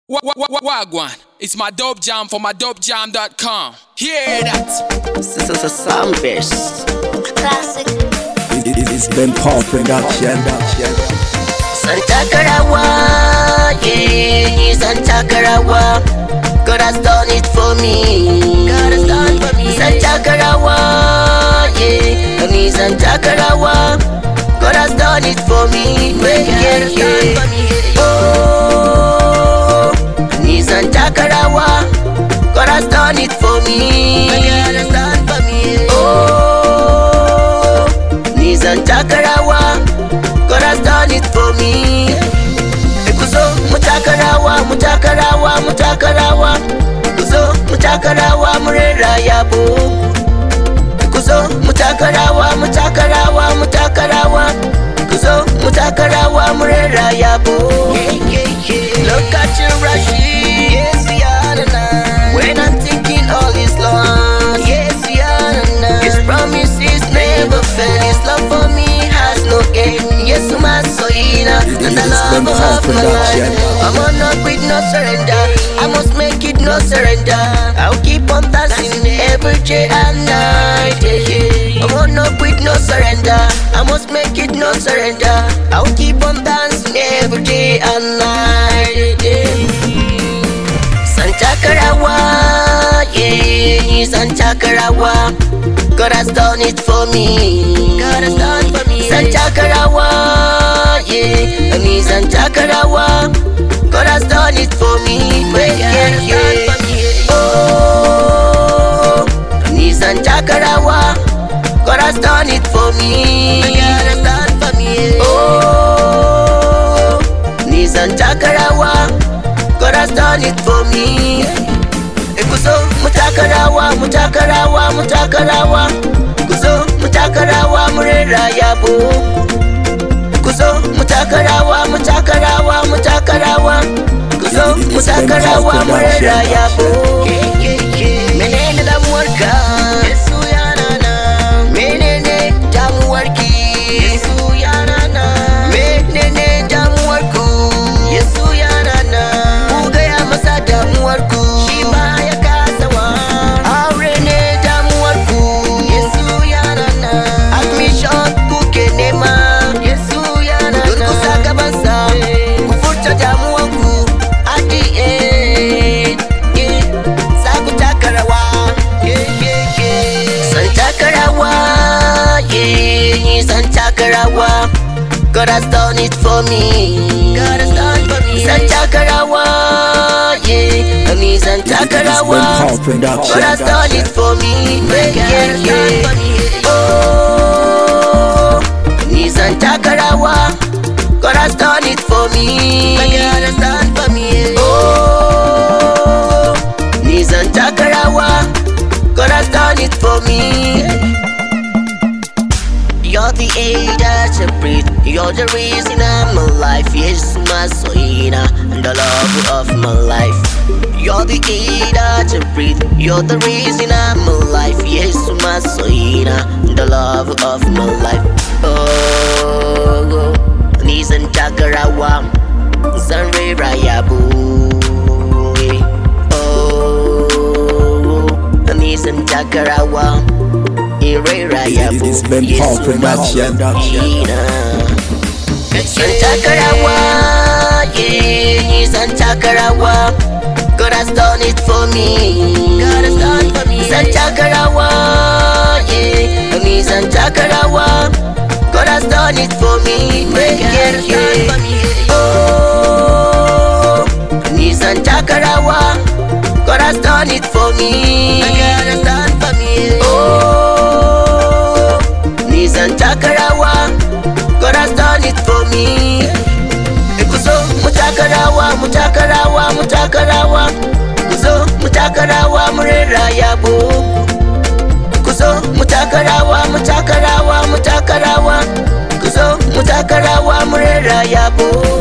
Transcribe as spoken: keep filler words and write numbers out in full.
Wagwan, it's my dope jam for my dope jam dot com. Hear that? This is a Sambish Classic. It, it, it's been Paul production. Santa Karawa, yeah, Santa Karawa. God has done it for me. God has done for me. Santa Karawa, yeah, me Santa Karawa. God has done it for me. Yeah, yeah, yeah. Oh, me Santa Karawa. God has done it for me. God has done for me. Oh, me Santa Karawa. God has done it for me. Kuzo mutakarawa, mutakarawa, mutakarawa. Kuzo mutakarawa, murera yabo. Kuzo mutakarawa, mutakarawa, mutakarawa. Kuzo mutakarawa, murera yabo. Look at you, Rashid. Yes, we are now. When I'm thinking all is lost. Yes, we are now. His promises never fail. His love for me has no end. Yes, my soina, and the love of my life. I'm on up with no surrender. I must make it no surrender. I'll keep on dancing every day and night. I'm on up with no surrender. I must make it no surrender. I'll keep on dancing every day and night. Santa Karawa, yeah, Santa Karawa. God has done it for me. God has done for me. Santa Karawa, yeah, me Santa Karawa. God has done it for me. Yeah, yeah. Oh, me Santa Karawa. God has done it for me. God has done for me. Oh, me Santa Karawa. God has done it for me. Kuzo mutakarawa, mutakarawa, mutakarawa. Kuzo mutakarawa, murera yabo. Kuzo mutakarawa, mutakarawa, mutakarawa. Kuzo mutakarawa, murera yabo. Menene damuwarka? Yesu yanana. Menene damuwarki? Yesu yanana. Menene damuwarku? Yesu yanana. Kugaya masa damuwarku. God has done it for me. God has done for me. Santa Karawa, yeah, me Santa Karawa. God has done it for me. Yeah, yeah. Oh, me Santa Karawa. God has done it for me. God has done for me. Oh, me Santa Karawa. God has done it for me. You're the air that you breathe. You're the reason I'm alive. Yes, my soina, and the love of my life. You're the air that you breathe. You're the reason I'm alive. Yes, my soina, and the love of my life. Oh, Nisan Takarawa, Zanre Rayabu. Oh, Nisan Takarawa. It is been Paul production. Santa Karawa, yeah, Santa Karawa. God has done it for me. God has done for me. Santa Karawa, yeah, me Santa Karawa. God has done it for me. Yeah, yeah. Oh, me Santa Karawa. God has done it for me. God has done for me. Oh. Santa Karawa, God has done it for me. Kuzo mutakarawa, mutakarawa, mutakarawa. Kuzo mutakarawa, murera yabo. Kuzo mutakarawa, mutakarawa, mutakarawa. Kuzo mutakarawa, murera yabo.